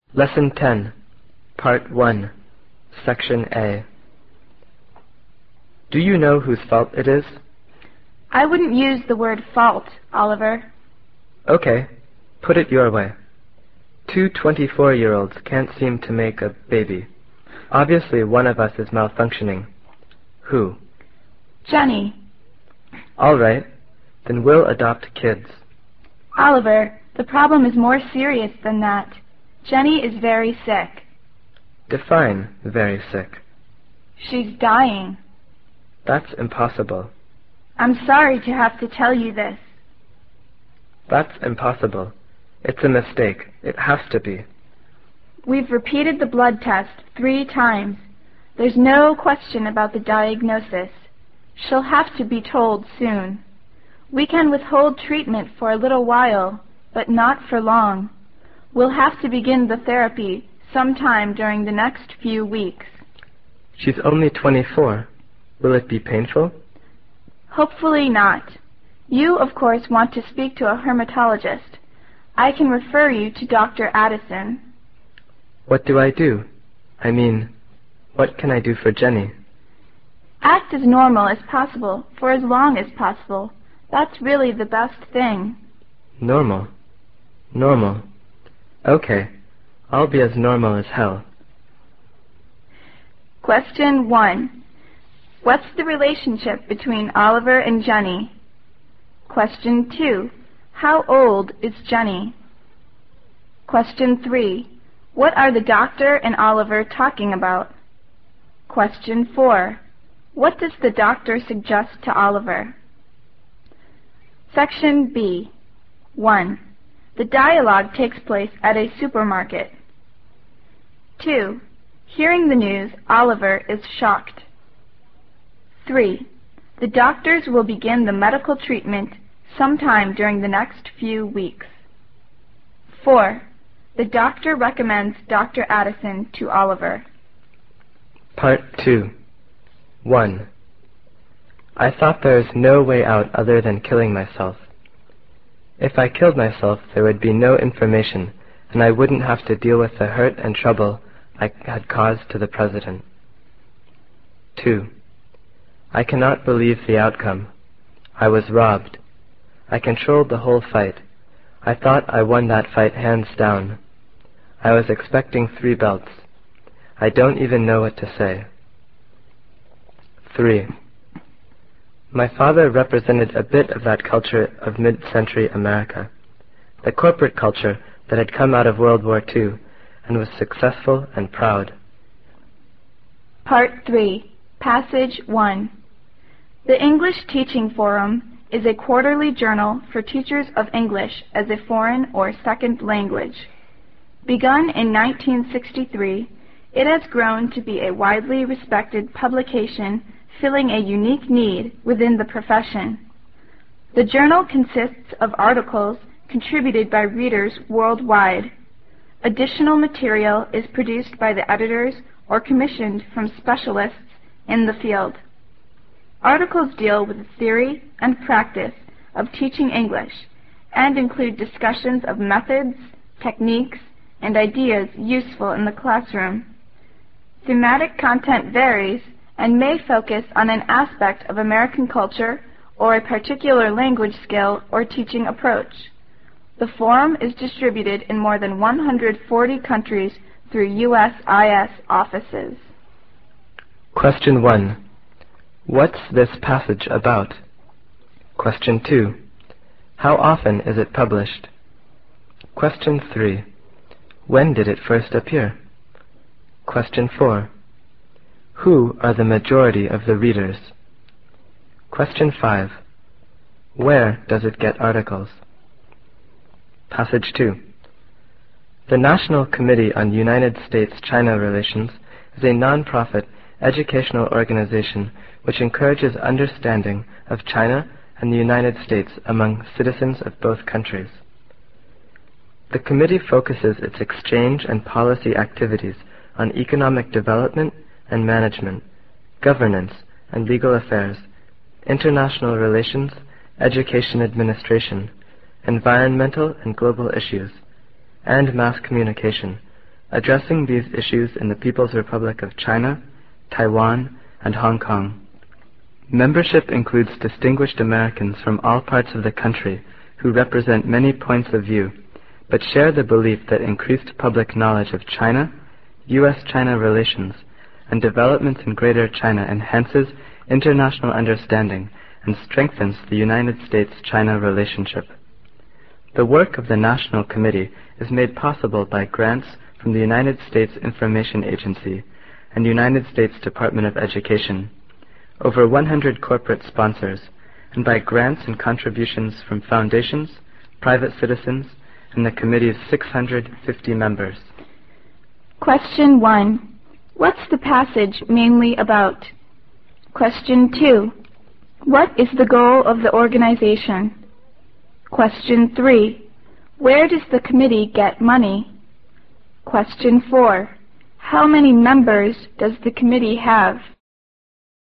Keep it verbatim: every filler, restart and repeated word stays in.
Lesson ten, Part one, Section A. Do you know whose fault it is? I wouldn't use the word fault, Oliver. Okay, put it your way. Two twenty-four-year-olds can't seem to make a baby. Obviously one of us is malfunctioning. Who? Jenny. All right, then we'll adopt kids. Oliver, the problem is more serious than that. Jenny is very sick. Define very sick. She's dying. That's impossible. I'm sorry to have to tell you this. That's impossible. It's a mistake. It has to be. We've repeated the blood test three times. There's no question about the diagnosis. She'll have to be told soon. We can withhold treatment for a little while, but not for long. We'll have to begin the therapy sometime during the next few weeks. She's only twenty-four. Will it be painful? Hopefully not. You, of course, want to speak to a hermatologist. I can refer you to Doctor Addison. What do I do? I mean, what can I do for Jenny? Act as normal as possible for as long as possible. That's really the best thing. Normal. Normal. Okay, I'll be as normal as hell. Question one. What's the relationship between Oliver and Jenny? Question two. How old is Jenny? Question three. What are the doctor and Oliver talking about? Question four. What does the doctor suggest to Oliver? Section B. one. The dialogue takes place at a supermarket. two. Hearing the news, Oliver is shocked. three. The doctors will begin the medical treatment sometime during the next few weeks. four. The doctor recommends Doctor Addison to Oliver. Part two. one. I thought there was no way out other than killing myself. If I killed myself, there would be no information, and I wouldn't have to deal with the hurt and trouble I had caused to the President. two. I cannot believe the outcome. I was robbed. I controlled the whole fight. I thought I won that fight hands down. I was expecting three belts. I don't even know what to say. three. My father represented a bit of that culture of mid-century America, the corporate culture that had come out of World War Two and was successful and proud. Part three. Passage one. The English Teaching Forum is a quarterly journal for teachers of English as a foreign or second language. Begun in nineteen sixty-three, it has grown to be a widely respected publication filling a unique need within the profession. The journal consists of articles contributed by readers worldwide. Additional material is produced by the editors or commissioned from specialists in the field. Articles deal with the theory and practice of teaching English and include discussions of methods, techniques, and ideas useful in the classroom. Thematic content varies and may focus on an aspect of American culture or a particular language skill or teaching approach. The forum is distributed in more than one hundred forty countries through U S I S offices. Question one. What's this passage about? Question two. How often is it published? Question three. When did it first appear? Question four. Who are the majority of the readers? Question five. Where does it get articles? Passage two. The National Committee on United States-China Relations is a non-profit educational organization which encourages understanding of China and the United States among citizens of both countries. The committee focuses its exchange and policy activities on economic development and management, governance and legal affairs, international relations, education administration, environmental and global issues, and mass communication, addressing these issues in the People's Republic of China, Taiwan, and Hong Kong. Membership includes distinguished Americans from all parts of the country who represent many points of view, but share the belief that increased public knowledge of China, U S China relations, and developments in Greater China enhances international understanding and strengthens the United States-China relationship. The work of the National Committee is made possible by grants from the United States Information Agency and United States Department of Education, over one hundred corporate sponsors, and by grants and contributions from foundations, private citizens, and the Committee's six hundred fifty members. Question one. What's the passage mainly about? Question two. What is the goal of the organization? Question three. Where does the committee get money? Question four. How many members does the committee have?